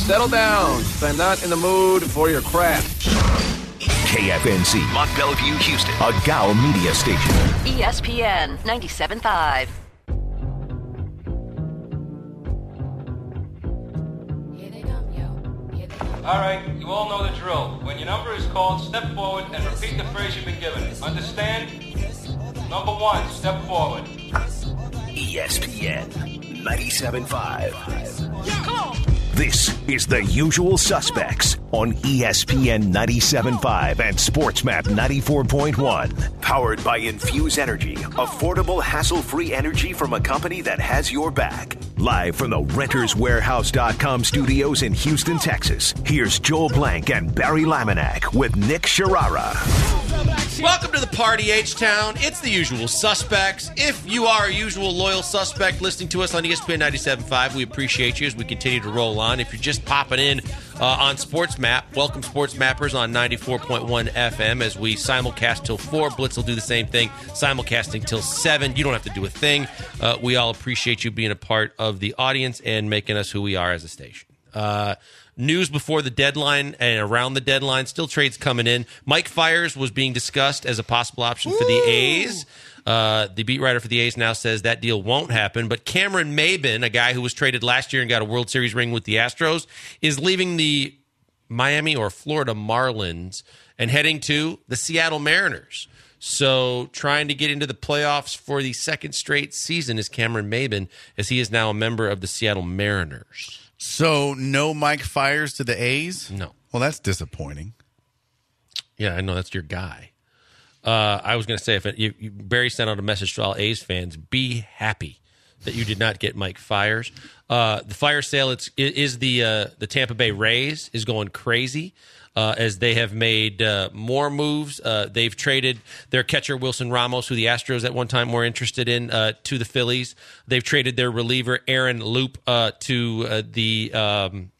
Settle down. I'm not in the mood for your crap. KFNC, Mont Bellevue, Houston, a GAL media station. ESPN 97.5. All right, you all know the drill. When your number is called, step forward and repeat the phrase you've been given. Understand? Number 1, step forward. ESPN 97.5. Yeah, come on. This is The Usual Suspects on ESPN 97.5 and SportsMap 94.1. Powered by Infuse Energy, affordable, hassle-free energy from a company that has your back. Live from the RentersWarehouse.com studios in Houston, Texas, here's Joel Blank and Barry Laminack with Nick Sharara. Welcome to the party, H-Town. It's The Usual Suspects. If you are a usual loyal suspect listening to us on ESPN 97.5, we appreciate you as we continue to roll on. If you're just popping in on SportsMap, welcome Sports Mappers on 94.1 FM as we simulcast till 4. Blitz will do the same thing, simulcasting till 7. You don't have to do a thing. We all appreciate you being a part of the audience and making us who we are as a station. News before the deadline and around the deadline. Still trades coming in. Mike Fiers was being discussed as a possible option for the A's. The beat writer for the A's now says that deal won't happen. But Cameron Maybin, a guy who was traded last year and got a World Series ring with the Astros, is leaving the Miami or Florida Marlins and heading to the Seattle Mariners. So trying to get into the playoffs for the second straight season is Cameron Maybin, as he is now a member of the Seattle Mariners. So no Mike Fiers to the A's? No. Well, that's disappointing. Yeah, I know. That's your guy. I was going to say, if Barry sent out a message to all A's fans, be happy that you did not get Mike Fiers. The fire sale is the Tampa Bay Rays is going crazy. As they have made more moves. They've traded their catcher, Wilson Ramos, who the Astros at one time were interested in, to the Phillies. They've traded their reliever, Aaron Loop, to the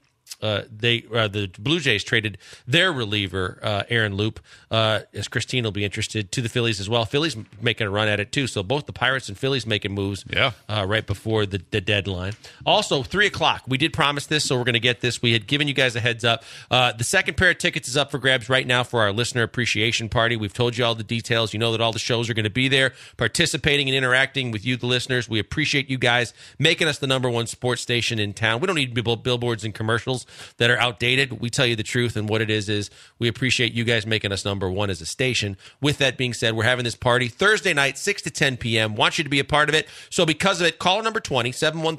Blue Jays traded their reliever, Aaron Loop, as Christine will be interested, to the Phillies as well. Phillies making a run at it, too. So both the Pirates and Phillies making moves right before the deadline. Also, 3 o'clock. We did promise this, so we're going to get this. We had given you guys a heads up. The second pair of tickets is up for grabs right now for our listener appreciation party. We've told you all the details. You know that all the shows are going to be there, participating and interacting with you, the listeners. We appreciate you guys making us the number one sports station in town. We don't need billboards and commercials that are outdated. We tell you the truth, and what it is we appreciate you guys making us number one as a station. With that being said, we're having this party Thursday night, 6 to 10 p.m. Want you to be a part of it. So because of it, caller number 20,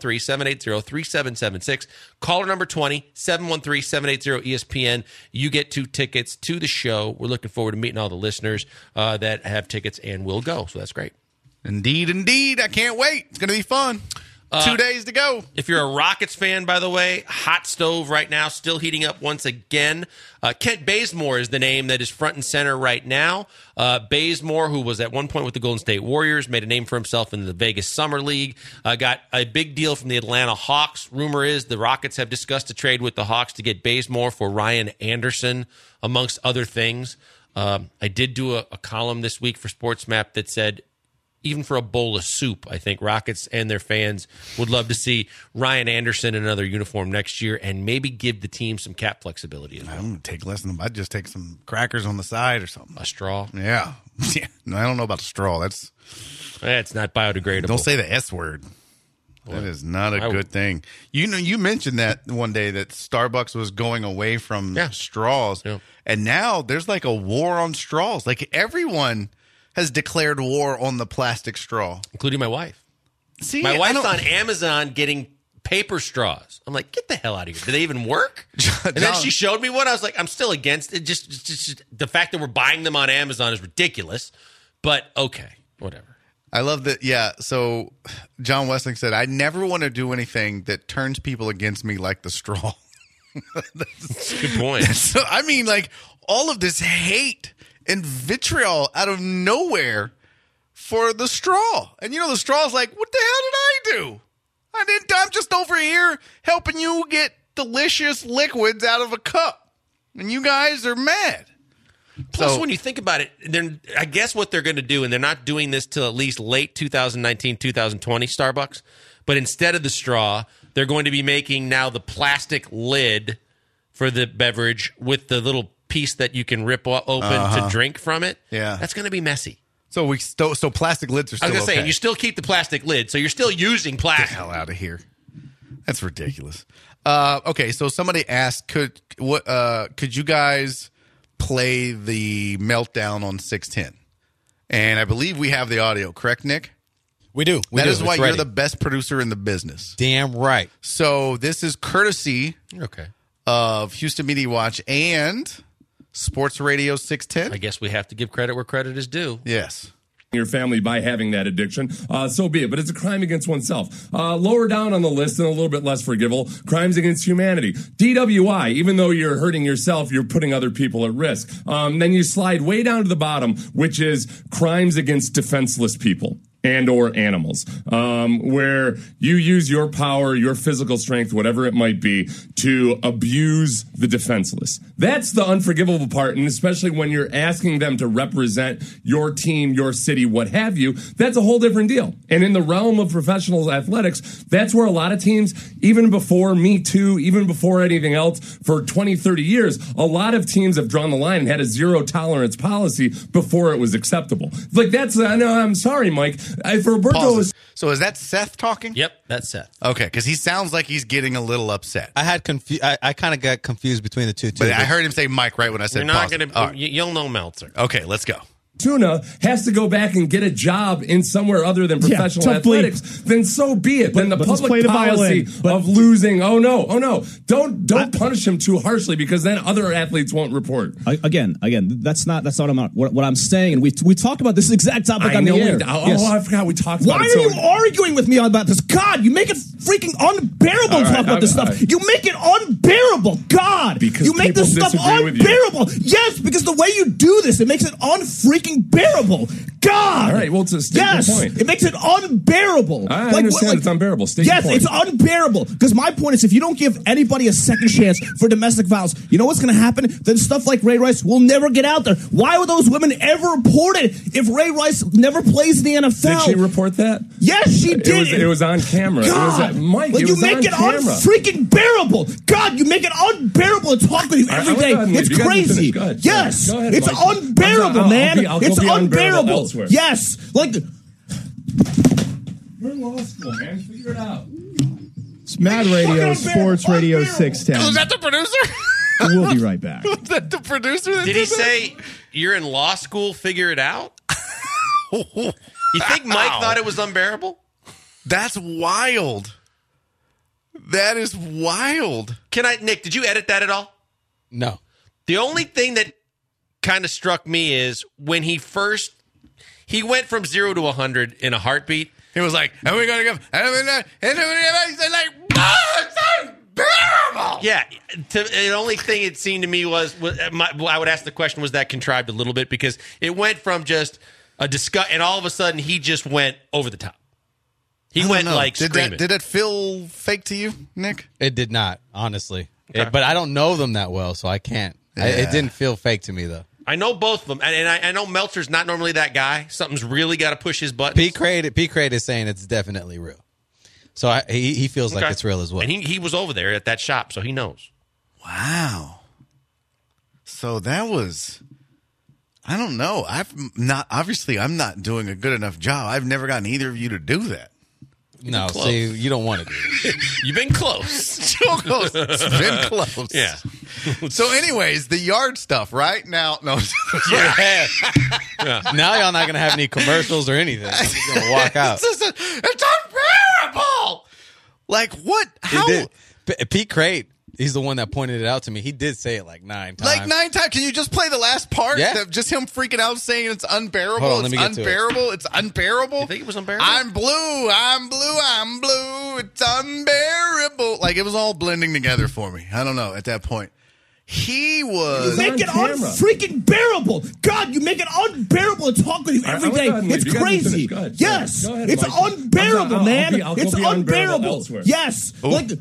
713-780-3776. Caller number 20, 713-780-ESPN. You get 2 tickets to the show. We're looking forward to meeting all the listeners that have tickets and will go. So that's great. Indeed. I can't wait. It's going to be fun. 2 days to go. If you're a Rockets fan, by the way, hot stove right now, still heating up once again. Kent Bazemore is the name that is front and center right now. Bazemore, who was at one point with the Golden State Warriors, made a name for himself in the Vegas Summer League, got a big deal from the Atlanta Hawks. Rumor is the Rockets have discussed a trade with the Hawks to get Bazemore for Ryan Anderson, amongst other things. I did do a column this week for SportsMap that said, even for a bowl of soup, I think Rockets and their fans would love to see Ryan Anderson in another uniform next year and maybe give the team some cap flexibility as well. I'm going to take less than them. I'd just take some crackers on the side or something. A straw? Yeah. No, I don't know about a straw. That's not biodegradable. Don't say the S word. That is not a good thing. You know, you mentioned that one day that Starbucks was going away from straws. Yeah. And now there's like a war on straws. Like everyone has declared war on the plastic straw, including my wife. See, my wife's on Amazon getting paper straws. I'm like, get the hell out of here. Do they even work? And then she showed me one. I was like, I'm still against it. Just the fact that we're buying them on Amazon is ridiculous. But okay, whatever. I love that. Yeah. So John Wessling said, I never want to do anything that turns people against me like the straw. That's a good point. So, I mean, like all of this hate and vitriol out of nowhere for the straw. And, you know, the straw's like, what the hell did I do? I'm just over here helping you get delicious liquids out of a cup. And you guys are mad. Plus, when you think about it, then I guess what they're going to do, and they're not doing this till at least late 2019, 2020, Starbucks, but instead of the straw, They're going to be making now the plastic lid for the beverage with the little piece that you can rip open to drink from it. Yeah. That's going to be messy. So so plastic lids are still I was going to okay. say, you still keep the plastic lid, so you're still using Get the plastic. hell out of here. That's ridiculous. Okay, so somebody asked, could you guys play the meltdown on 610? And I believe we have the audio, correct, Nick? We do. That is why It's you're ready. the best producer in the business. Damn right. So this is courtesy Okay. of Houston Media Watch and Sports Radio 610. I guess we have to give credit where credit is due. Yes. Your family by having that addiction, so be it. But it's a crime against oneself. Lower down on the list and a little bit less forgivable, crimes against humanity. DWI, even though you're hurting yourself, you're putting other people at risk. Then you slide way down to the bottom, which is crimes against defenseless people and or animals, where you use your power, your physical strength, whatever it might be, to abuse the defenseless. That's the unforgivable part, and especially when you're asking them to represent your team, your city, what have you, that's a whole different deal. And in the realm of professional athletics, that's where a lot of teams, even before Me Too, even before anything else, for 20, 30 years, a lot of teams have drawn the line and had a zero tolerance policy before it was acceptable. Like that's, I'm sorry, Mike. For Roberto, Pauses. So is that Seth talking? Yep, that's Seth. Okay, because he sounds like he's getting a little upset. I kind of got confused between the two, too. But I heard him say Mike right when I said You're not pause. going All right. to. You'll know Meltzer. Okay, let's go. Tuna has to go back and get a job in somewhere other than professional tough bleep. athletics, then so be it. Then the but let's play public the policy violin. But- of losing. Oh no! Don't punish him too harshly because then other athletes won't report. Again, that's not what I'm saying. And we talked about this exact topic on the air. I forgot we talked Why about are it. you arguing with me about this? God, you make it freaking unbearable All to right, talk about this all stuff. right. You make it unbearable. God, Because you make this people stuff disagree with you. unbearable. Yes, because the way you do this, it makes it unfreaking bearable. God. All right, well, to state yes, your point. it makes it unbearable. I understand it's unbearable. State yes, your point. it's unbearable. Because my point is, if you don't give anybody a second chance for domestic violence, you know what's going to happen? Then stuff like Ray Rice will never get out there. Why were those women ever reported if Ray Rice never plays in the NFL? Did she report that? Yes, she did. It was on camera. God, It was, Mike, like it you was make on it camera. unfreaking bearable. God, you make it unbearable to talk with you every day. It's crazy. You guys Yes, go ahead, it's Mike. unbearable, man. I'll go It's be unbearable unbearable. elsewhere. Yes, like You're in law school, man. Figure it out. It's Mad Radio, Sports Radio 610. Was that the producer? We'll be right back. Was that the producer? That Did he that? say you're in law school? Figure it out. You think Mike thought it was unbearable? That's wild. That is wild. Nick? Did you edit that at all? No. The only thing that kind of struck me is when he went from 0 to 100 in a heartbeat. He was like, "And we're gonna go." And he's like, "Oh, it's unbearable." Yeah, the only thing it seemed to me was I would ask the question, was that contrived a little bit? Because it went from just a disgust, and all of a sudden he just went over the top. He went like screaming. Did that feel fake to you, Nick? It did not, honestly. Okay. But I don't know them that well, so I can't. It didn't feel fake to me, though. I know both of them, and I know Meltzer's not normally that guy. Something's really got to push his buttons. P. Crate is saying it's definitely real. So he feels like it's real as well. And he was over there at that shop, so he knows. Wow. So that was, I don't know. I'm not doing a good enough job. I've never gotten either of you to do that. No, see, you don't want to do it. You've been close. So close. It's been close. Yeah. So anyways, the yard stuff, right? Now, no. Yeah. Now y'all not going to have any commercials or anything. I'm just going to walk out. It's unbearable. Like what? How? Pete Crate, he's the one that pointed it out to me. He did say it like 9 times. Like 9 times. Can you just play the last part? Yeah. Just him freaking out saying it's unbearable. Hold on, let it's me get to it. unbearable. It's unbearable. You think it was unbearable? I'm blue. I'm blue. I'm blue. It's unbearable. Like it was all blending together for me. I don't know at that point. He was. make it camera. unfreaking bearable. God, you make it unbearable to talk with you every I'll day. go ahead and leave. It's You guys can crazy. finish. Go ahead. Yes, Go ahead, it's Mike. unbearable, I'll man. go It's be unbearable unbearable. elsewhere. Yes, Ooh. like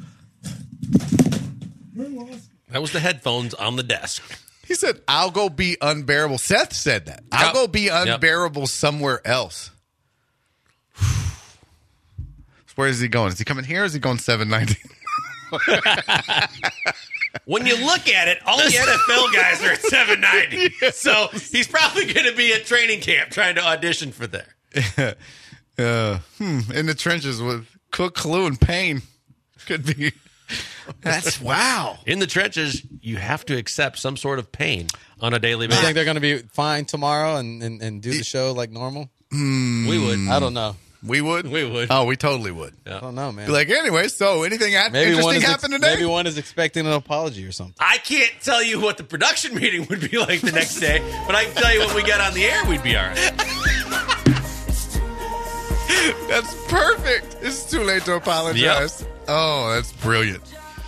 That was the headphones on the desk. He said, "I'll go be unbearable." Seth said that. I'll go be unbearable somewhere else. Where is he going? Is he coming here or is he going 790? When you look at it, all the NFL guys are at 790. So he's probably going to be at training camp trying to audition for there. In the trenches with Cook, Clue, and Payne. Could be. That's wow. In the trenches, you have to accept some sort of pain on a daily You basis. think they're going to be fine tomorrow and do the show like normal? We would. I don't know. We would? We would. Oh, we totally would. I don't know, man. Be like, anyway, so anything interesting happened today? Maybe one is expecting an apology or something. I can't tell you what the production meeting would be like the next day, but I can tell you when we get on the air, we'd be all right. That's perfect. It's too late to apologize. Yep. Oh, that's brilliant.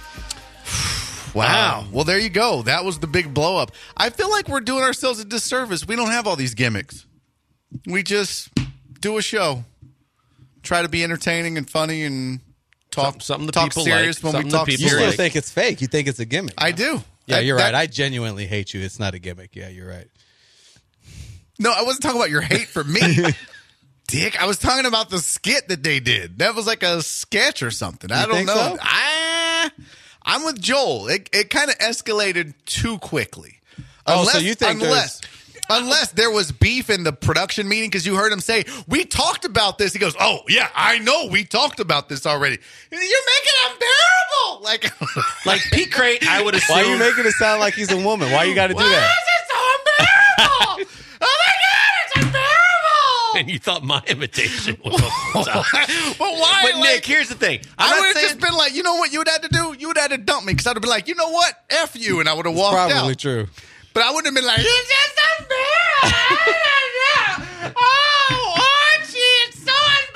Wow. Well, there you go. That was the big blow up. I feel like we're doing ourselves a disservice. We don't have all these gimmicks. We just do a show. Try to be entertaining and funny and talk something the talk people serious like, when we something the talk people You serious. still think it's fake. You think it's a gimmick. I do. Yeah, you're right. I genuinely hate you. It's not a gimmick. Yeah, you're right. No, I wasn't talking about your hate for me. Dick, I was talking about the skit that they did. That was like a sketch or something. I don't think know. so? I'm with Joel. It kind of escalated too quickly. Oh, so you think Unless there was beef in the production meeting, because you heard him say, we talked about this. He goes, oh, yeah, I know we talked about this already. You're making it unbearable. Like Pete Crate, I would assume. Why are you making it sound like he's a woman? Why you got to do that? Why is it so unbearable? Oh, my God, it's unbearable. And you thought my imitation was over the top. But why? But Nick, here's the thing. I would have just been like, you know what you would have to do? You would have to dump me, because I would have been like, you know what? F you, and I would have walked out. Probably true. But I wouldn't have been like, it's just unbearable. Oh, Archie, it's so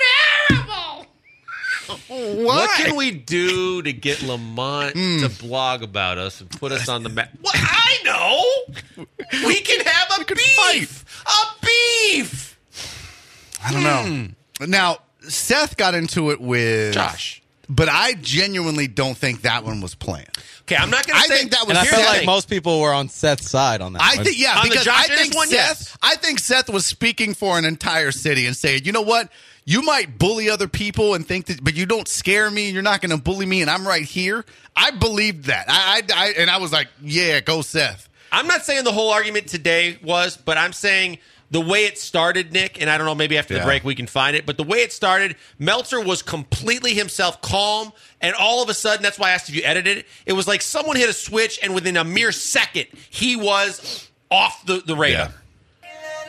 unbearable. What can we do to get Lamont to blog about us and put us on the map? Well, I know. We can have a beef. A beef. I don't know. Now, Seth got into it with Josh. But I genuinely don't think that one was planned. Okay, I'm not going to say. I think that was. And I feel Seth. like most people were on Seth's side on that. I think, yeah, On the because Josh I think Ennis one, Seth. yes. I think Seth was speaking for an entire city and saying, you know what, you might bully other people and think that, but you don't scare me. You're not going to bully me, and I'm right here. I believed that. And I was like, yeah, go Seth. I'm not saying the whole argument today was, but I'm saying the way it started, Nick, and I don't know, maybe after the break we can find it, but the way it started, Meltzer was completely himself, calm, and all of a sudden, that's why I asked if you edited it, it was like someone hit a switch, and within a mere second, he was off the radar. Yeah.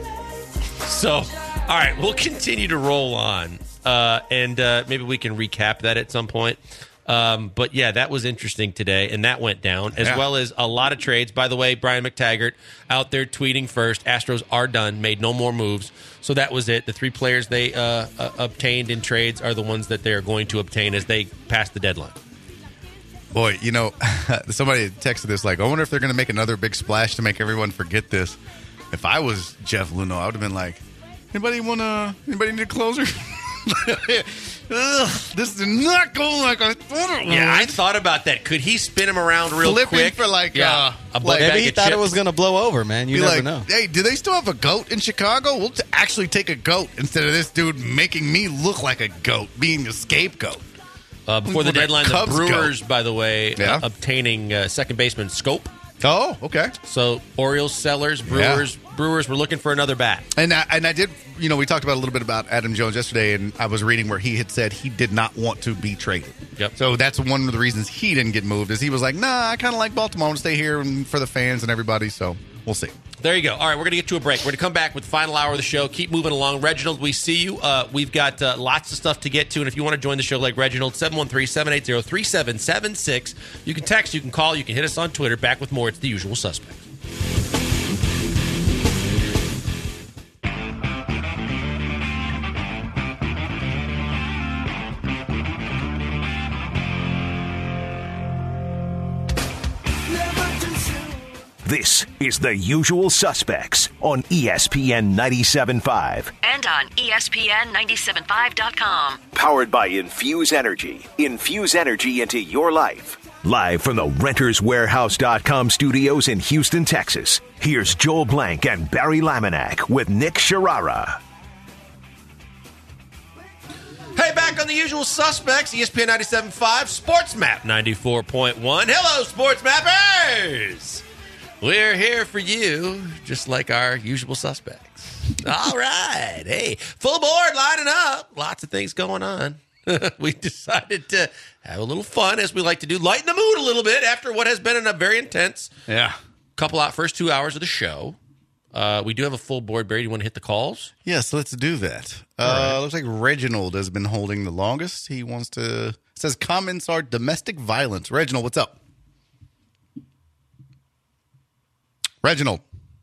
So, all right, we'll continue to roll on, and maybe we can recap that at some point. But yeah, that was interesting today, and that went down, as well as a lot of trades. By the way, Brian McTaggart out there tweeting first, Astros are done, made no more moves. So that was it. The 3 players they obtained in trades are the ones that they are going to obtain as they pass the deadline. Boy, you know, somebody texted this like, I wonder if they're going to make another big splash to make everyone forget this. If I was Jeff Luhnow, I would have been like, anybody need a closer? Ugh, this did not go like I thought it would. Yeah, I thought about that. Could he spin him around real Flipping quick? for like, a maybe he thought it was going to blow over, man. You never know. Hey, do they still have a goat in Chicago? We'll actually take a goat instead of this dude making me look like a goat, being a scapegoat. Before the deadline, the Cubs Brewers, goat. by the way, obtaining second baseman Scope. Oh, okay. So Orioles sellers, Brewers were looking for another bat. And I did, you know, we talked about a little bit about Adam Jones yesterday, and I was reading where he had said he did not want to be traded. Yep. So that's one of the reasons he didn't get moved, is he was like, nah, I kind of like Baltimore. I want to stay here and for the fans and everybody, so we'll see. There you go. All right, we're going to get to a break. We're going to come back with the final hour of the show. Keep moving along. Reginald, we see you. We've got lots of stuff to get to, and if you want to join the show like Reginald, 713-780-3776. You can text, you can call, you can hit us on Twitter. Back with more. It's The Usual Suspect. This is The Usual Suspects on ESPN 97.5. And on ESPN975.com. Powered by Infuse Energy. Infuse energy into your life. Live from the RentersWarehouse.com studios in Houston, Texas. Here's Joel Blank and Barry Laminack with Nick Sharara. Hey, back on the The Usual Suspects, ESPN 97.5, Sports Map 94.1. Hello, Sports Mappers! We're here for you, just like our usual suspects. All right. Hey, full board lining up. Lots of things going on. We decided to have a little fun, as we like to do, lighten the mood a little bit after what has been a very intense first 2 hours of the show. We do have a full board. Barry, do you want to hit the calls? Yes, let's do that. Right. Looks like Reginald has been holding the longest. He wants to... says comments are domestic violence. Reginald, what's up? Reginald.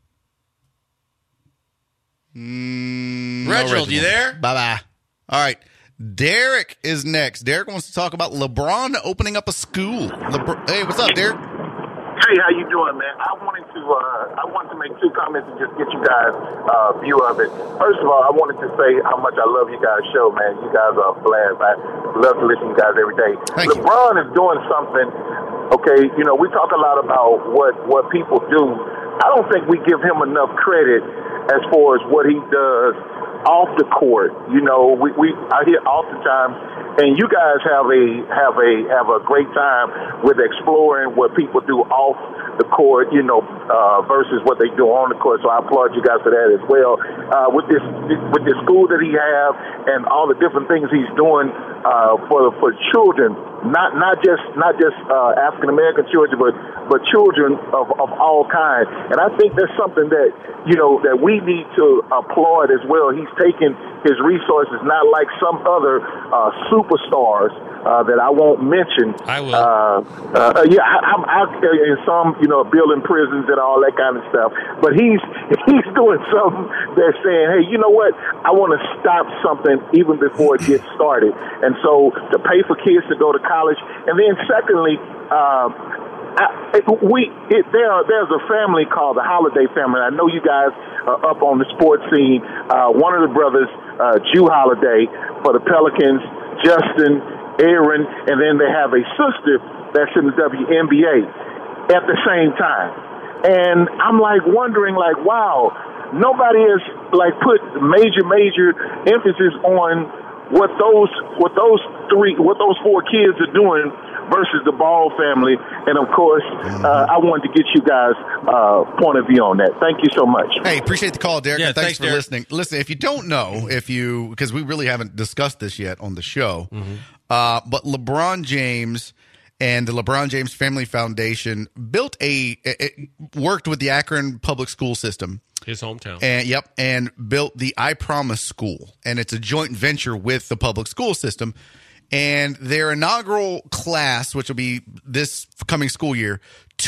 Reginald, you there? Bye-bye. All right. Derek is next. Derek wants to talk about LeBron opening up a school. Hey, what's up, Derek? Hey, how you doing, man? I wanted to make two comments and just get you guys' view of it. First of all, I wanted to say how much I love you guys' show, man. You guys are a blast. I love to listen to you guys every day. LeBron is doing something. Okay, we talk a lot about what people do. I don't think we give him enough credit as far as what he does off the court. I hear oftentimes, and you guys have a great time with exploring what people do off the court, versus what they do on the court. So I applaud you guys for that as well. With this school that he have and all the different things he's doing for children, not just African American children, but children of all kinds. And I think that's something that that we need to applaud as well. He's taken his resources, not like some other superstars that I won't mention. I will. I'm in some, building prisons and all that kind of stuff. But he's doing something that's saying, hey, you know what? I want to stop something even before it gets started. And so to pay for kids to go to college, and then secondly, there's a family called the Holiday family. I know you guys are up on the sports scene. One of the brothers, Jew Holiday, for the Pelicans, Justin, Aaron, and then they have a sister that's in the WNBA at the same time. And I'm wondering, wow, nobody has put major emphasis on what those four kids are doing versus the Ball family. And of course, I wanted to get you guys' point of view on that. Thank you so much. Hey, appreciate the call, Derek. Yeah, and thanks for Derek. listening. Listen, if you don't know, because we really haven't discussed this yet on the show, but LeBron James and the LeBron James Family Foundation worked with the Akron public school system. His hometown. And built the I Promise School. And it's a joint venture with the public school system. And their inaugural class, which will be this coming school year,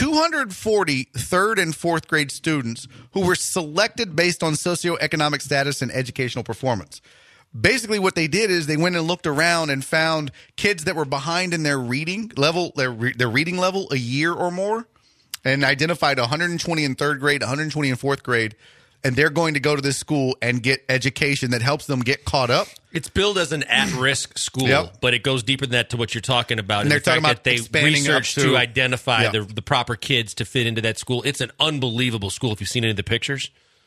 240 third and fourth grade students who were selected based on socioeconomic status and educational performance. Basically, what they did is they went and looked around and found kids that were behind in their reading level, their reading level a year or more, and identified 120 in third grade, 120 in fourth grade, and they're going to go to this school and get education that helps them get caught up. It's billed as an at-risk school, but it goes deeper than that to what you're talking about. And they're talking about they expanding researched up to identify the proper kids to fit into that school. It's an unbelievable school. If you've seen any of the pictures,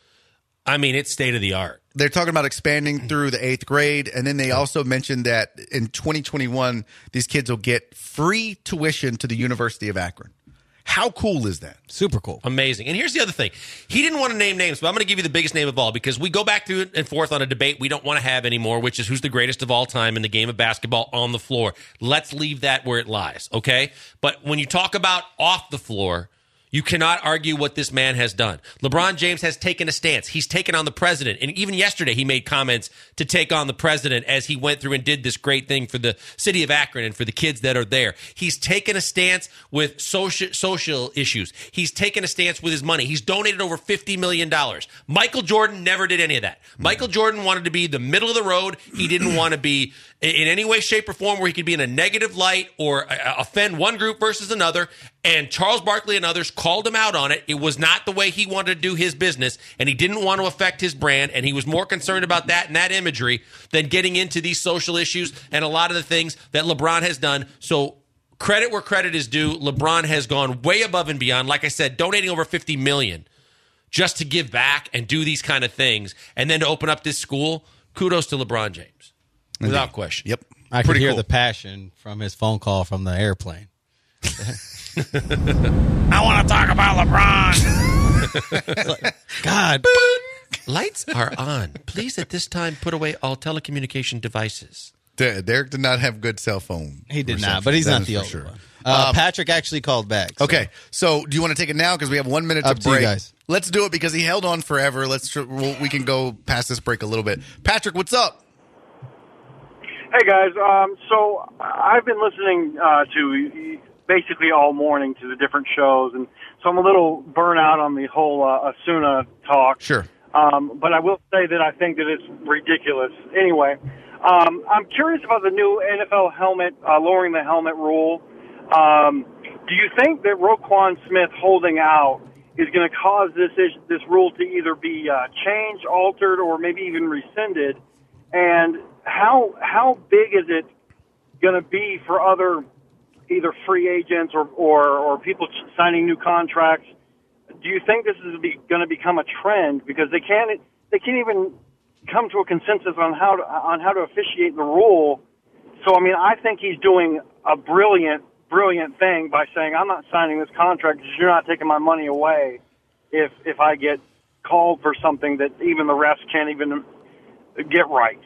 I mean, it's state of the art. They're talking about expanding through the 8th grade, and then they also mentioned that in 2021, these kids will get free tuition to the University of Akron. How cool is that? Super cool. Amazing. And here's the other thing. He didn't want to name names, but I'm going to give you the biggest name of all because we go back to and forth on a debate we don't want to have anymore, which is who's the greatest of all time in the game of basketball on the floor. Let's leave that where it lies, okay? But when you talk about off the floor, you cannot argue what this man has done. LeBron James has taken a stance. He's taken on the president. And even yesterday, he made comments to take on the president as he went through and did this great thing for the city of Akron and for the kids that are there. He's taken a stance with social issues. He's taken a stance with his money. He's donated over $50 million. Michael Jordan never did any of that. Michael Jordan wanted to be the middle of the road. He didn't want to be in any way, shape, or form where he could be in a negative light or offend one group versus another. And Charles Barkley and others called him out on it. It was not the way he wanted to do his business, and he didn't want to affect his brand, and he was more concerned about that and that imagery than getting into these social issues and a lot of the things that LeBron has done. So credit where credit is due. LeBron has gone way above and beyond. Like I said, donating over $50 million just to give back and do these kind of things, and then to open up this school. Kudos to LeBron James. Without question. Yep. I could Pretty hear cool. the passion from his phone call from the airplane. I want to talk about LeBron. God. Lights are on. Please, at this time, put away all telecommunication devices. Derek did not have good cell phone. He did reception. not, but he's That not is the for only sure. one. Patrick actually called back. So. Okay, so do you want to take it now? Because we have 1 minute Up to to you break. guys. Let's do it because he held on forever. We can go past this break a little bit. Patrick, what's up? Hey guys, so I've been listening to basically all morning to the different shows, and so I'm a little burnt out on the whole Asuna talk. Sure. But I will say that I think that it's ridiculous. Anyway, I'm curious about the new NFL helmet, lowering the helmet rule. Do you think that Roquan Smith holding out is going to cause this rule to either be changed, altered, or maybe even rescinded? And how big is it going to be for other either free agents or people signing new contracts? Do you think this is going to become a trend because they can't even come to a consensus on how to officiate the rule? So I mean, I think he's doing a brilliant thing by saying I'm not signing this contract because you're not taking my money away if I get called for something that even the refs can't even get right.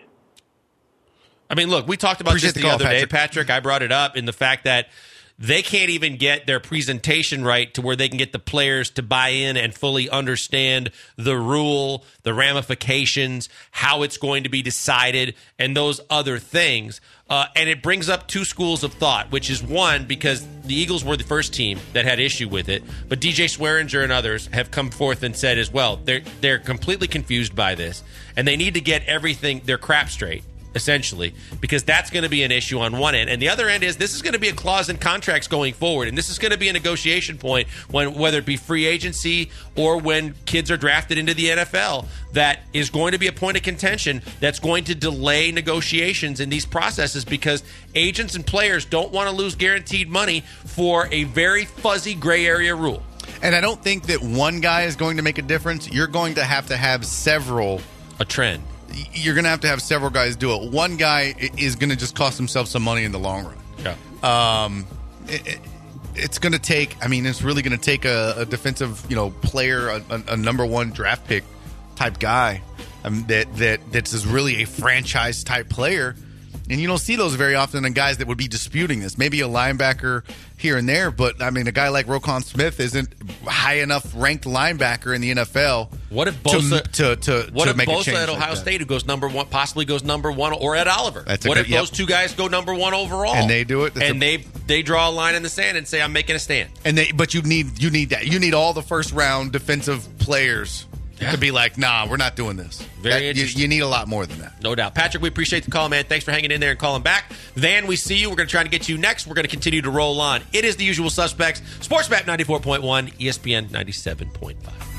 I mean, look, we talked about Appreciate this the the call, other day, Patrick. Patrick. I brought it up in the fact that they can't even get their presentation right to where they can get the players to buy in and fully understand the rule, the ramifications, how it's going to be decided, and those other things. And it brings up two schools of thought, which is one, because the Eagles were the first team that had issue with it, but DJ Swearinger and others have come forth and said as well, they're completely confused by this, and they need to get everything, their crap straight, essentially, because that's going to be an issue on one end. And the other end is this is going to be a clause in contracts going forward, and this is going to be a negotiation point when whether it be free agency or when kids are drafted into the NFL, that is going to be a point of contention that's going to delay negotiations in these processes because agents and players don't want to lose guaranteed money for a very fuzzy gray area rule. And I don't think that one guy is going to make a difference. You're going to have several. A trend. You're going to have several guys do it. One guy is going to just cost himself some money in the long run. Yeah. It's going to take. I mean, it's really going to take a defensive, player, a number one draft pick type guy that's really a franchise type player, and you don't see those very often in guys that would be disputing this. Maybe a linebacker here and there, but I mean, a guy like Roquan Smith isn't high enough ranked linebacker in the NFL. What if Bosa to make a Bosa change at Ohio State, who goes number one, possibly goes number one, or Ed Oliver? What if those two guys go number one overall and they do it, and they draw a line in the sand and say, "I'm making a stand." But you need that. You need all the first round defensive players to be like, nah, we're not doing this. Very interesting. You need a lot more than that. No doubt. Patrick, we appreciate the call, man. Thanks for hanging in there and calling back. Van, we see you. We're going to try to get you next. We're going to continue to roll on. It is the usual suspects. SportsMap 94.1, ESPN 97.5.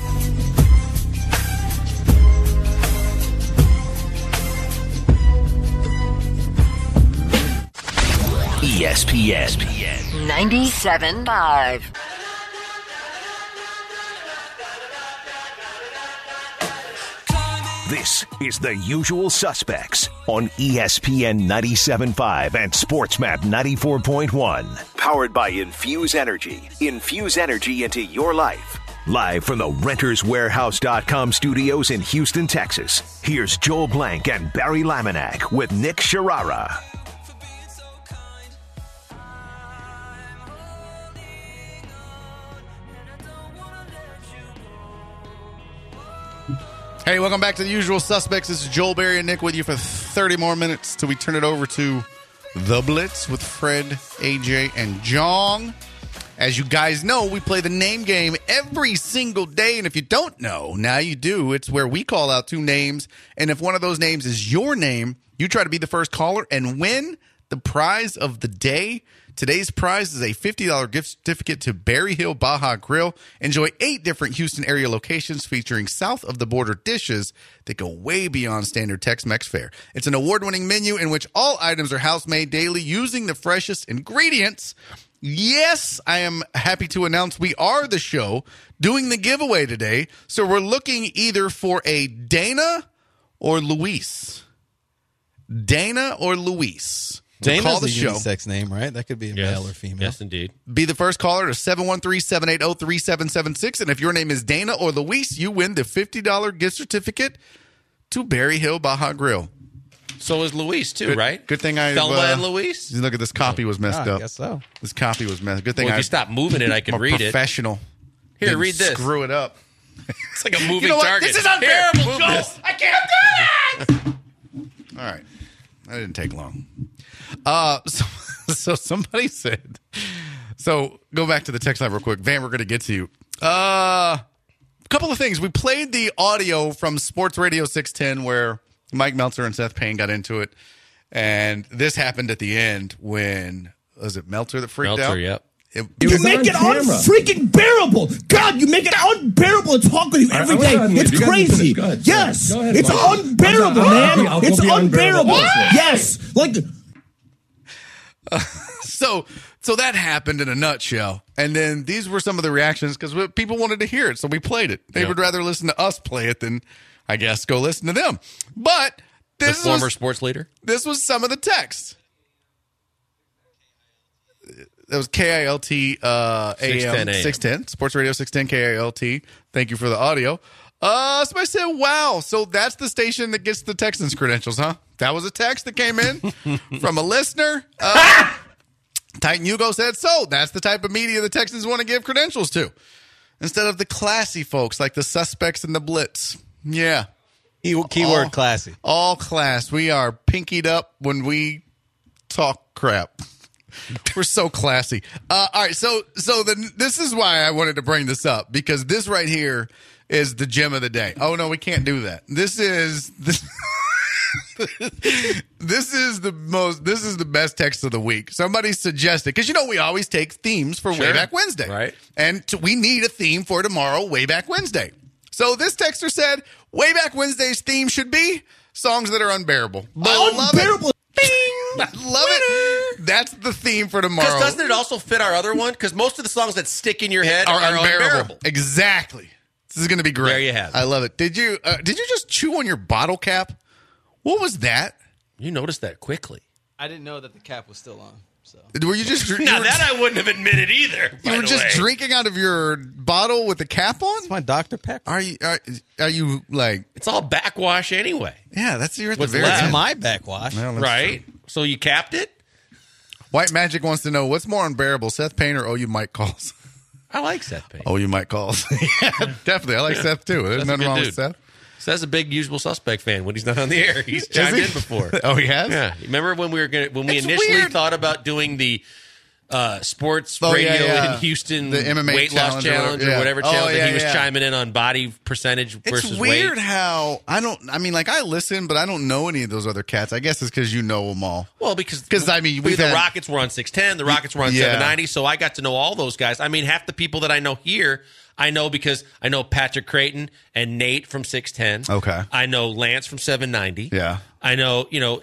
ESPN 97.5. This is The Usual Suspects on ESPN 97.5 and SportsMap 94.1. Powered by Infuse Energy. Infuse energy into your life. Live from the RentersWarehouse.com studios in Houston, Texas. Here's Joel Blank and Barry Laminack with Nick Sharara. Hey, welcome back to The Usual Suspects. This is Joel, Barry, and Nick with you for 30 more minutes till we turn it over to The Blitz with Fred, AJ, and Jong. As you guys know, we play the name game every single day, and if you don't know, now you do. It's where we call out two names, and if one of those names is your name, you try to be the first caller and win the prize of the day. Today's prize is a $50 gift certificate to Berry Hill Baja Grill. Enjoy 8 different Houston area locations featuring south-of-the-border dishes that go way beyond standard Tex-Mex fare. It's an award-winning menu in which all items are house-made daily using the freshest ingredients. Yes, I am happy to announce we are the show doing the giveaway today. So we're looking either for a Dana or Luis. Dana or Luis. Dana's call the a show. unisex name, right? That could be a male or female. Yes, indeed. Be the first caller to 713-780-3776. And if your name is Dana or Luis, you win the $50 gift certificate to Berry Hill Baja Grill. So is Luis, too, right? Good thing I... Thelma and Luis? Look at this copy was messed I up. guess so. This copy was messed up. Good thing Well, if you stop moving it, I can I'm a read it. professional. Here, Didn't read this. Screw it up. It's like a moving You know what? target. This is unbearable, Here, move Joe. this. I can't do this. All right. That didn't take long. So somebody said, so go back to the text line real quick. Van, we're going to get to you. A couple of things. We played the audio from Sports Radio 610 where Mike Meltzer and Seth Payne got into it. And this happened at the end when, was it Meltzer that freaked out? Meltzer, yep. You make it unfreaking bearable. God, you make it unbearable to talk with you every day. It's crazy. Yes. It's unbearable, man. It's unbearable. Yes. Like. So that happened in a nutshell. And then these were some of the reactions because people wanted to hear it. So we played it. They would rather listen to us play it than, I guess, go listen to them. But this the former sports leader? This was some of the text. That was KILT AM 610, Sports Radio 610 KILT. Thank you for the audio. Somebody said, wow, so that's the station that gets the Texans credentials, huh? That was a text that came in from a listener. Titan Hugo said, so that's the type of media the Texans want to give credentials to instead of the classy folks like the Suspects and the Blitz. Yeah. Keyword classy. All class. We are pinkied up when we talk crap. We're so classy. All right, so this is why I wanted to bring this up because this right here is the gem of the day. Oh no, we can't do that. This is the best text of the week. Somebody suggested because we always take themes for Way Back Wednesday, right? And we need a theme for tomorrow, Way Back Wednesday. So this texter said, Way Back Wednesday's theme should be songs that are unbearable. Unbearable. I love it. That's the theme for tomorrow. Because doesn't it also fit our other one? Because most of the songs that stick in your head are unbearable. unbearable. Exactly. This is going to be great. There you have it. I love it. Did you just chew on your bottle cap? What was that? You noticed that quickly. I didn't know that the cap was still on. So were you just now that I wouldn't have admitted either. You were just drinking out of your bottle with the cap on? It's my Dr. Pepper. Are you like? It's all backwash anyway. Yeah, that's your. What's It's my backwash, right? True. So you capped it. White Magic wants to know what's more unbearable, Seth Payne or OU Mike Calls. I like Seth Payne. OU Mike Calls. Yeah, definitely. I like Seth too. There's nothing wrong with Seth. Seth's a big Usual Suspect fan when he's not on the air. He's chimed in before. Oh, he has? Yeah. Remember when we initially thought about doing the sports radio in Houston, the MMA weight loss challenge or whatever challenge that he was chiming in on body percentage versus weight. It's weird how I listen, but I don't know any of those other cats. I guess it's because you know them all. Well, because the Rockets were on 610, the Rockets were on 790, so I got to know all those guys. I mean, half the people that I know here, I know because I know Patrick Creighton and Nate from 610. Okay. I know Lance from 790. Yeah. I know, I know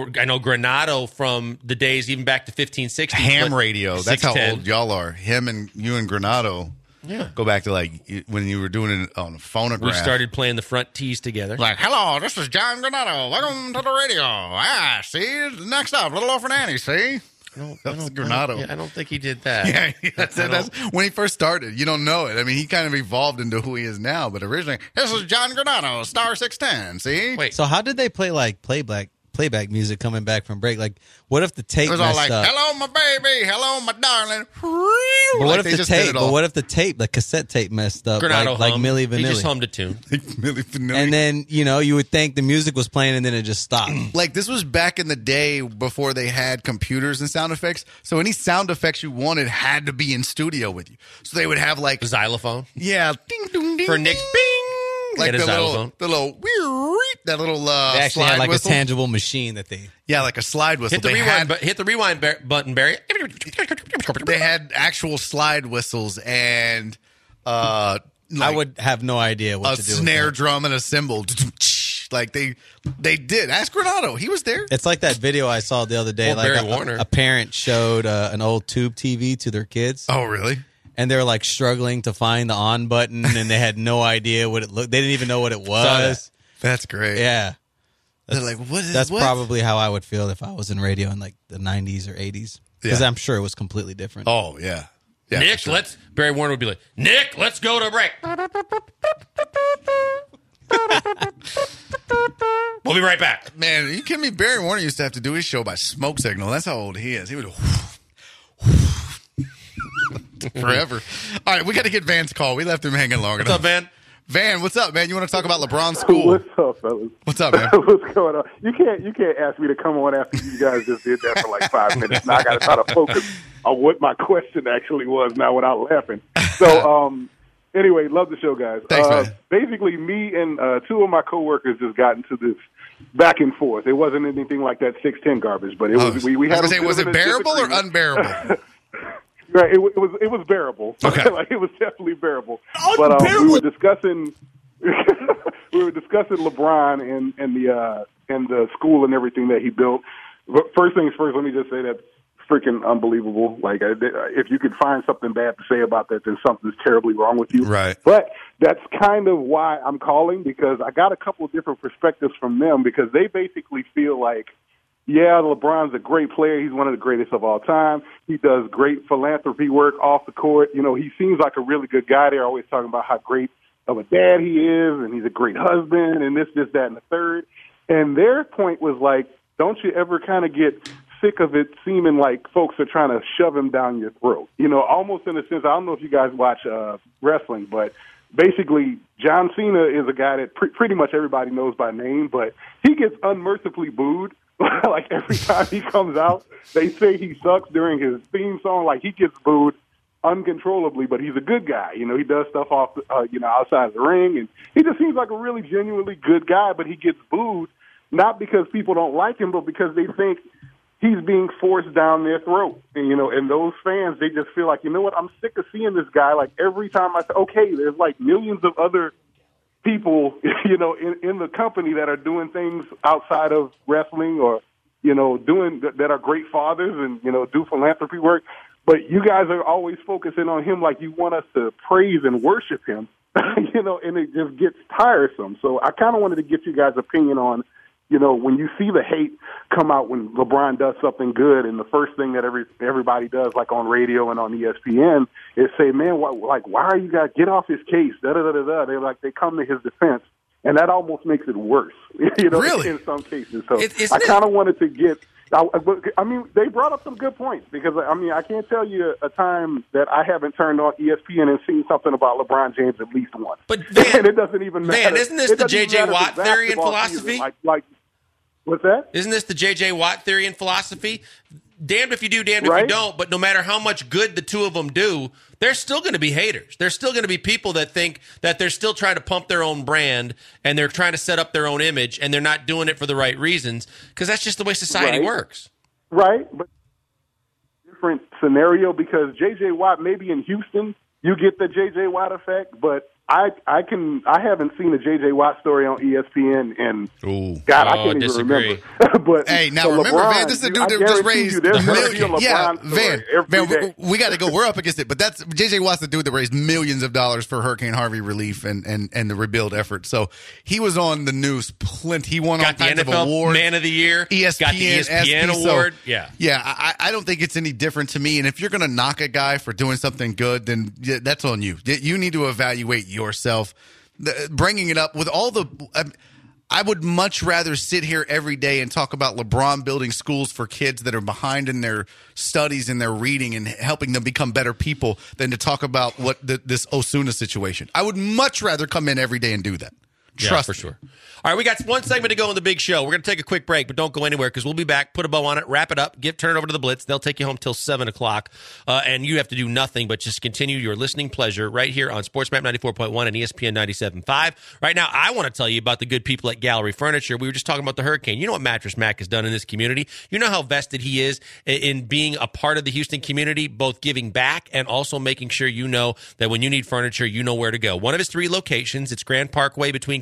Granado from the days even back to 1560. Ham radio. That's how old y'all are. You and Granado. Yeah. Go back to like when you were doing it on a phonograph. We started playing the front tees together. Like, hello, this is John Granado. Welcome to the radio. See, next up, Little Orphan Annie, see? That's Granado. I don't think he did that. Yeah, that's when he first started. You don't know it. I mean, he kind of evolved into who he is now, but originally, this is John Granado, Star 610, see? Wait. So how did they play like playback music coming back from break? Like, what if the tape it was all like, hello, my baby, hello, my darling. But what if the tape, the cassette tape messed up? Granado like Milli Vanilli. He just hummed a tune. Milli Vanilli. And then, you would think the music was playing and then it just stopped. Like, this was back in the day before they had computers and sound effects. So any sound effects you wanted had to be in studio with you. So they would have like... Xylophone? Yeah. Ding, ding, ding. For Nick's bing! Like the little that little they actually slide had like whistle. a tangible machine that they... Yeah, like a slide whistle. Hit the rewind button, Barry. They had actual slide whistles and I would have no idea what to do. A snare drum and a cymbal. Like they did. Ask Granado. He was there. It's like that video I saw the other day. Or like Barry Warner. A parent showed an old tube TV to their kids. Oh, really? And they were like struggling to find the on button, and they had no idea what it looked. They didn't even know what it was. That's great. Yeah, They're like, what is That's what? probably how I would feel if I was in radio in like the 90s or 80s. Because I'm sure it was completely different. Oh, yeah. Nick, Barry Warner would be like, Nick, let's go to break. We'll be right back. Man, are you kidding me? Barry Warner used to have to do his show by smoke signal. That's how old he is. He would forever. All right, we got to get Van's call. We left him hanging long enough. What's up, Van? Van, what's up, man? You want to talk about LeBron's school? What's up, fellas? What's up, man? What's going on? You can't ask me to come on after you guys just did that for like 5 minutes. Now I got to try to focus on what my question actually was now without laughing. So, anyway, love the show, guys. Thanks, man. Basically, me and two of my coworkers just got into this back and forth. It wasn't anything like that 6'10" garbage, but it was. We had. Was it bearable or unbearable? Right, it was bearable. Okay, like, it was definitely bearable. But we were discussing LeBron and the school and everything that he built. But first things first, let me just say that's freaking unbelievable. Like, if you could find something bad to say about that, then something's terribly wrong with you. Right. But that's kind of why I'm calling, because I got a couple of different perspectives from them, because they basically feel like, yeah, LeBron's a great player. He's one of the greatest of all time. He does great philanthropy work off the court. You know, he seems like a really good guy. They're always talking about how great of a dad he is, and he's a great husband, and this, that, and the third. And their point was like, don't you ever kind of get sick of it seeming like folks are trying to shove him down your throat? You know, almost in a sense, I don't know if you guys watch wrestling, but basically John Cena is a guy that pretty much everybody knows by name, but he gets unmercifully booed. Like, every time he comes out, they say he sucks during his theme song. Like, he gets booed uncontrollably, but he's a good guy. You know, he does stuff off, outside the ring, and he just seems like a really genuinely good guy, but he gets booed not because people don't like him, but because they think he's being forced down their throat. And, you know, and those fans, they just feel like, you know what, I'm sick of seeing this guy. Like, every time I say, okay, there's like millions of other people, you know, in the company that are doing things outside of wrestling, or, you know, doing that are great fathers and, you know, do philanthropy work. But you guys are always focusing on him like you want us to praise and worship him, you know, and it just gets tiresome. So I kind of wanted to get you guys' opinion on, you know, when you see the hate come out when LeBron does something good, and the first thing that everybody does, like on radio and on ESPN, is say, man, why are you guys, get off his case, da-da-da-da-da. They come to his defense, and that almost makes it worse, you know, really? In some cases. So I kind of wanted to get, I mean, they brought up some good points, because, I mean, I can't tell you a time that I haven't turned on ESPN and seen something about LeBron James at least once. But Van, and it doesn't even matter. Van, isn't this the J.J. Watt theory and philosophy? Like, what's that? Isn't this the J.J. Watt theory and philosophy? Damned if you do, damned if you don't. But no matter how much good the two of them do, there's still going to be haters. There's still going to be people that think that they're still trying to pump their own brand, and they're trying to set up their own image, and they're not doing it for the right reasons, because that's just the way society works. Right, but different scenario, because J.J. Watt, maybe in Houston, you get the J.J. Watt effect, but I haven't seen a J.J. Watt story on ESPN, and God, I can't even remember. But hey, now remember, LeBron, Van, this is the dude that just raised millions. Yeah, Van, we got to go. We're up against it, but that's J.J. Watt's the dude that raised millions of dollars for Hurricane Harvey relief and the rebuild effort. So he was on the news plenty. He won all kinds of awards. Man of the Year, ESPN, got the ESPN award. So, yeah. I don't think it's any different to me. And if you're going to knock a guy for doing something good, then that's on you. You need to evaluate yourself. Bringing it up with all the I would much rather sit here every day and talk about LeBron building schools for kids that are behind in their studies and their reading and helping them become better people than to talk about what this Osuna situation. I would much rather come in every day and do that. Trust for sure. All right, we got one segment to go in the big show. We're going to take a quick break, but don't go anywhere, because we'll be back, put a bow on it, wrap it up, turn it over to the Blitz. They'll take you home till 7 o'clock, and you have to do nothing but just continue your listening pleasure right here on SportsMap 94.1 and ESPN 97.5. Right now, I want to tell you about the good people at Gallery Furniture. We were just talking about the hurricane. You know what Mattress Mac has done in this community. You know how vested he is in being a part of the Houston community, both giving back and also making sure you know that when you need furniture, you know where to go. One of his 3 locations, it's Grand Parkway between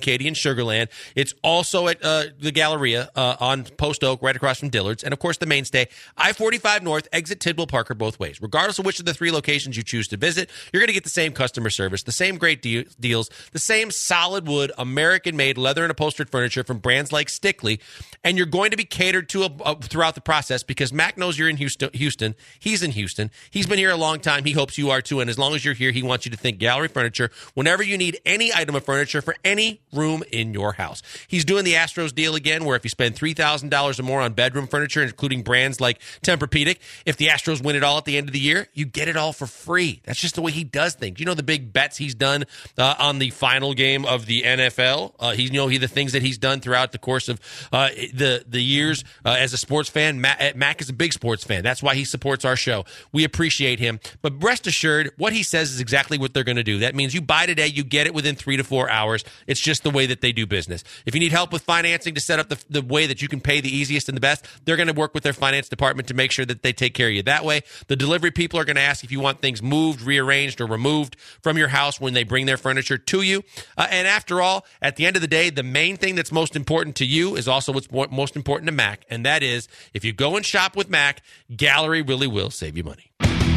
Katie in Sugar Land. It's also at the Galleria on Post Oak, right across from Dillard's. And, of course, the mainstay, I-45 North, exit Tidwell Parker both ways. Regardless of which of the 3 locations you choose to visit, you're going to get the same customer service, the same great deals, the same solid wood, American-made leather and upholstered furniture from brands like Stickley. And you're going to be catered to throughout the process because Mac knows you're in Houston. He's in Houston. He's been here a long time. He hopes you are too. And as long as you're here, he wants you to think Gallery Furniture whenever you need any item of furniture for any room in your house. He's doing the Astros deal again, where if you spend $3,000 or more on bedroom furniture, including brands like Tempur-Pedic, if the Astros win it all at the end of the year, you get it all for free. That's just the way he does things. You know the big bets he's done on the final game of the NFL. The things that he's done throughout the course of the years as a sports fan. Mac is a big sports fan. That's why he supports our show. We appreciate him. But rest assured, what he says is exactly what they're going to do. That means you buy today, you get it within 3 to 4 hours. It's just the way that they do business. If you need help with financing to set up the way that you can pay the easiest and the best, they're going to work with their finance department to make sure that they take care of you that way. The delivery people are going to ask if you want things moved, rearranged, or removed from your house when they bring their furniture to you. And after all, at the end of the day, the main thing that's most important to you is also what's most important to Mac, and that is if you go and shop with Mac, Gallery really will save you money.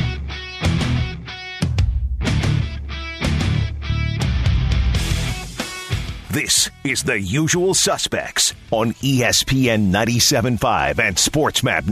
This is The Usual Suspects on ESPN 97.5 and SportsMap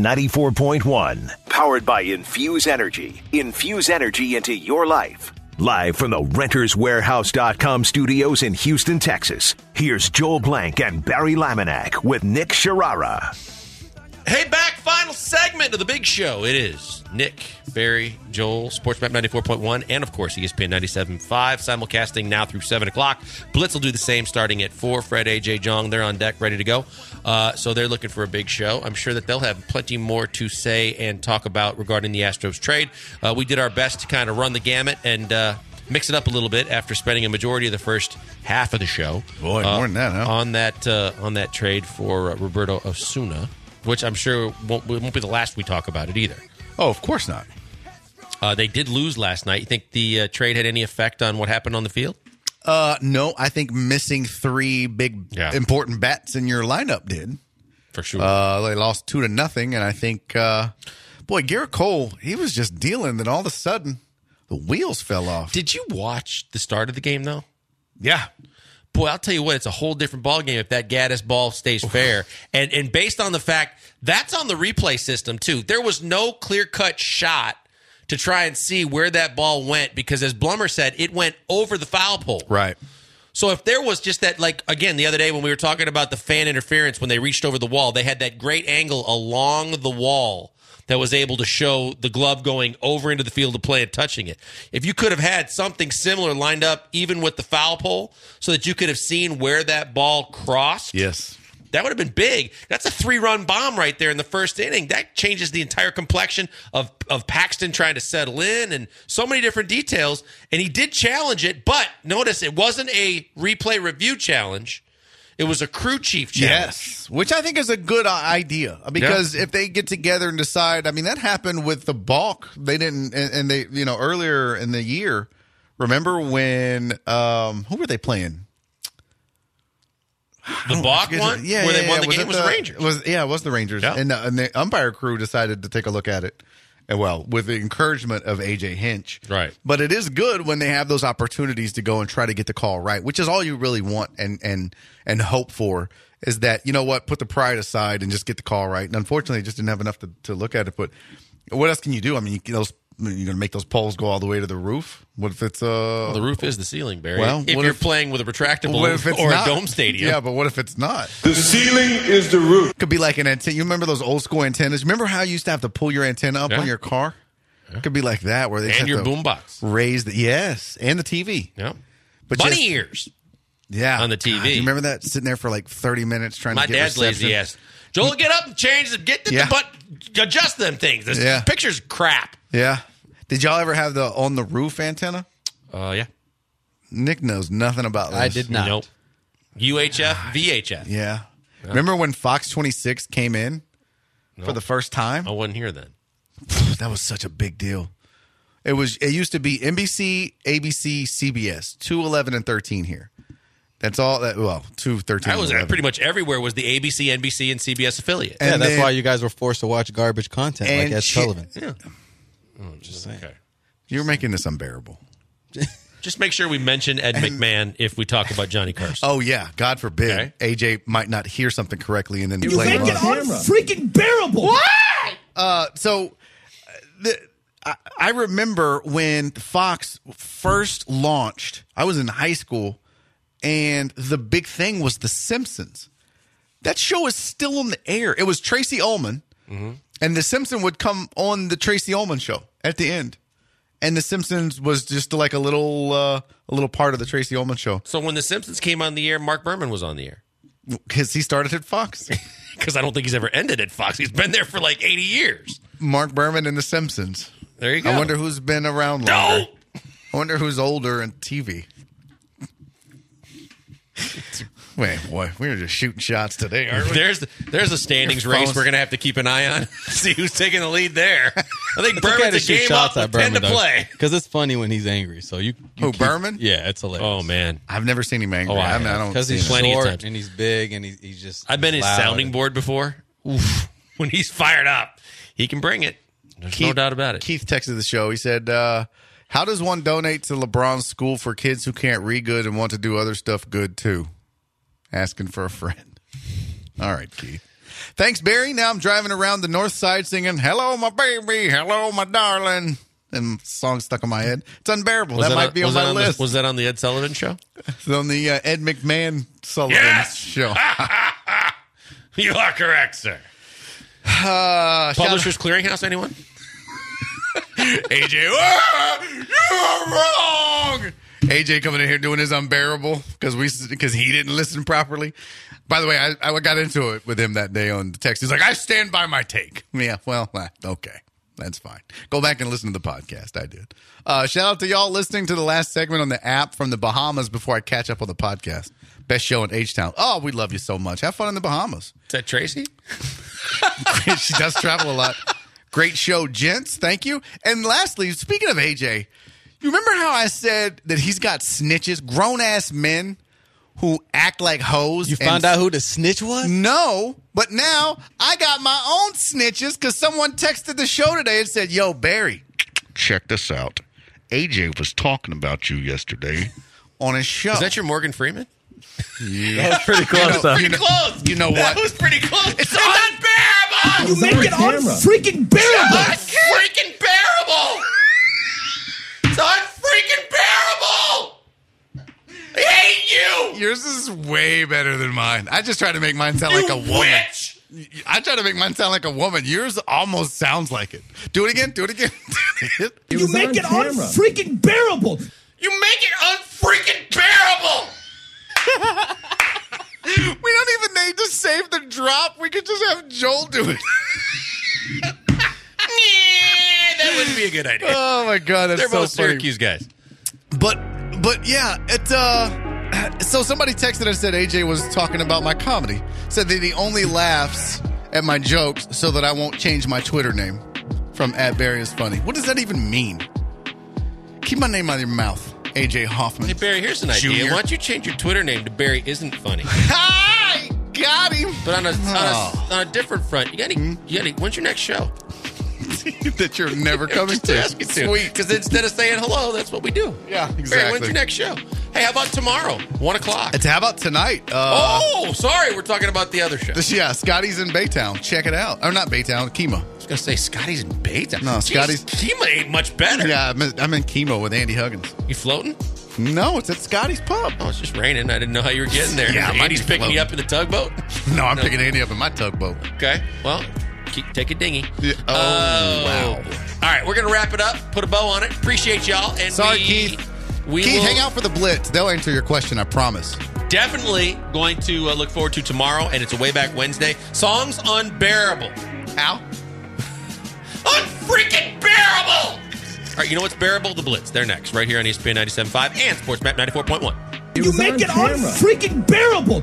94.1. Powered by Infuse Energy. Infuse energy into your life. Live from the RentersWarehouse.com studios in Houston, Texas, here's Joel Blank and Barry Laminack with Nick Sharara. Hey, back, final segment of the big show. It is Nick, Barry, Joel, SportsMap 94.1, and, of course, ESPN 97.5, simulcasting now through 7 o'clock. Blitz will do the same starting at 4. Fred, AJ, Jong, they're on deck, ready to go. So they're looking for a big show. I'm sure that they'll have plenty more to say and talk about regarding the Astros trade. We did our best to kind of run the gamut and mix it up a little bit after spending a majority of the first half of the show. Boy, more than that, huh? On that trade for Roberto Osuna, which I'm sure won't be the last we talk about it either. Oh, of course not. They did lose last night. You think the trade had any effect on what happened on the field? No, I think missing 3 big important bats in your lineup did. For sure. They lost 2-0, and I think, Garrett Cole, he was just dealing, then all of a sudden, the wheels fell off. Did you watch the start of the game, though? Yeah. Boy, I'll tell you what, it's a whole different ballgame if that Gaddis ball stays fair. And based on the fact, that's on the replay system, too. There was no clear-cut shot to try and see where that ball went because, as Blummer said, it went over the foul pole. Right. So if there was just that, like, again, the other day when we were talking about the fan interference when they reached over the wall, they had that great angle along the wall that was able to show the glove going over into the field of play and touching it. If you could have had something similar lined up even with the foul pole so that you could have seen where that ball crossed. Yes. That would have been big. That's a 3-run bomb right there in the first inning. That changes the entire complexion of Paxton trying to settle in and so many different details. And he did challenge it, but notice it wasn't a replay review challenge. It was a crew chief challenge. Yes, which I think is a good idea because if they get together and decide, I mean, that happened with the balk. They didn't, and they, earlier in the year, remember when, who were they playing? The balk one? Yeah, where they won the game was the Rangers. It was the Rangers. Yeah. And the umpire crew decided to take a look at it. And well, with the encouragement of AJ Hinch. Right. But it is good when they have those opportunities to go and try to get the call right, which is all you really want and hope for is that, you know what, put the pride aside and just get the call right. And unfortunately, just didn't have enough to look at it. But what else can you do? I mean, you're going to make those poles go all the way to the roof? What if it's well, the roof is the ceiling, Barry. Well, if you're playing with a retractable or not? A dome stadium. Yeah, but what if it's not? The ceiling is the roof. Could be like an antenna. You remember those old school antennas? Remember how you used to have to pull your antenna up on your car? It could be like that where they and your boombox raise the and the TV. Yeah, but bunny ears. Yeah, on the TV. God, do you remember that sitting there for like 30 minutes trying My to get dad's reception? lazy ass. Joel, get up and change. Get the but adjust them things. This picture's crap. Yeah. Did y'all ever have the on the roof antenna? Yeah. Nick knows nothing about this. I did not. Nope. UHF, VHF. Yeah. Remember when Fox 26 came in for the first time? I wasn't here then. That was such a big deal. It used to be NBC, ABC, CBS, 2, 11, and 13 here. That's all. Well, 213. I was pretty much everywhere was the ABC, NBC, and CBS affiliate. Yeah, And that's then- why you guys were forced to watch garbage content like And Ed shit- Sullivan. Yeah. Just saying. Okay. You're making this unbearable. Just make sure we mention Ed McMahon if we talk about Johnny Carson. Oh, yeah. God forbid. Okay. AJ might not hear something correctly and then You blame make it us. unfreaking bearable. I remember when Fox first launched, I was in high school, and the big thing was The Simpsons. That show is still on the air. It was Tracy Ullman, and The Simpsons would come on the Tracy Ullman show at the end. And The Simpsons was just like a little part of the Tracy Ullman show. So when The Simpsons came on the air, Mark Berman was on the air. Because he started at Fox. Because I don't think he's ever ended at Fox. He's been there for like 80 years. Mark Berman and The Simpsons. There you go. I wonder who's been around longer. I wonder who's older in TV. Wait, boy, we're just shooting shots today, aren't we? There's a standings Your race phone's- we're going to have to keep an eye on. See who's taking the lead there. I think It's okay Berman's to a shoot game shots up at with 10 to Berman, play. because it's funny when he's angry. So you Who, Berman? Yeah, it's hilarious. Oh, man. I've never seen him angry. Oh, I don't Because see he's him. Plenty of short times. and he's big and he's just. I've been his loud. sounding board before. Oof. When he's fired up, he can bring it. There's no doubt about it. Keith texted the show. He said, how does one donate to LeBron's school for kids who can't read good and want to do other stuff good too? Asking for a friend. All right, Keith. Thanks, Barry. Now I'm driving around the north side singing, hello, my baby. Hello, my darling. And song stuck in my head. It's unbearable. That might be on my list. Was that on the Ed Sullivan show? It's on the Ed McMahon Sullivan show. You are correct, sir. Publishers Clearinghouse, anyone? AJ, you are wrong. AJ coming in here doing his unbearable because he didn't listen properly. By the way, I got into it with him that day on the text. He's like, I stand by my take. Yeah, well, okay. That's fine. Go back and listen to the podcast. I did. Shout out to y'all listening to the last segment on the app from the Bahamas before I catch up on the podcast. Best show in H-Town. Oh, we love you so much. Have fun in the Bahamas. Is that Tracy? She does travel a lot. Great show, gents. Thank you. And lastly, speaking of AJ, you remember how I said that he's got snitches, grown-ass men who act like hoes? You found out who the snitch was? No, but now I got my own snitches because someone texted the show today and said, yo, Barry, check this out. AJ was talking about you yesterday on his show. Is that your Morgan Freeman? Yeah. That was pretty close, though. Pretty close. You know That what? was pretty close. It's unbearable. You make it unfreaking bearable. It's unfreaking bearable. It's unfreaking bearable. I hate you. Yours is way better than mine. I just try to make mine sound like a woman. Witch. I try to make mine sound like a woman. Yours almost sounds like it. Do it again. Do it again. You make it unfreaking bearable. You make it unfreaking bearable. We don't even need to save the drop. We could just have Joel do it. That wouldn't be a good idea. Oh my god, that's They're so both funny. Syracuse guys. But yeah, so somebody texted and said AJ was talking about my comedy. Said that he only laughs at my jokes so that I won't change my Twitter name from @BarryIsFunny. What does that even mean? Keep my name out of your mouth, AJ Hoffman. Hey, Barry, here's an idea. Junior. Why don't you change your Twitter name to Barry Isn't Funny? Hi, got him. But on a different front, you gotta, when's your next show? That you're never coming to. Ask you to. Sweet. Because instead of saying hello, that's what we do. Yeah, Barry, exactly. when's your next show? Hey, how about tomorrow, 1 o'clock? How about tonight? Sorry, we're talking about the other show. Yeah, Scotty's in Baytown. Check it out. Or not Baytown, Kima. I was gonna say Scotty's in Baytown. No, Scotty's. Kima ain't much better. Yeah, I'm in Kima with Andy Huggins. You floating? No, it's at Scotty's Pub. Oh, it's just raining. I didn't know how you were getting there. Yeah, I might Andy's be picking you floating. up in the tugboat? No, I'm picking Andy up in my tugboat. Okay, well, take a dinghy. Yeah. Oh, wow. All right, we're going to wrap it up. Put a bow on it. Appreciate y'all. And Sorry, Keith. Keith, hang out for the Blitz. They'll answer your question, I promise. Definitely going to look forward to tomorrow, and it's a Way Back Wednesday. Songs Unbearable. How? Unfreaking bearable! All right, you know what's bearable? The Blitz. They're next, right here on ESPN 97.5 and SportsMap 94.1. You make it unfreaking bearable.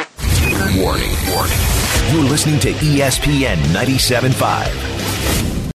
Warning. You're listening to ESPN 97.5.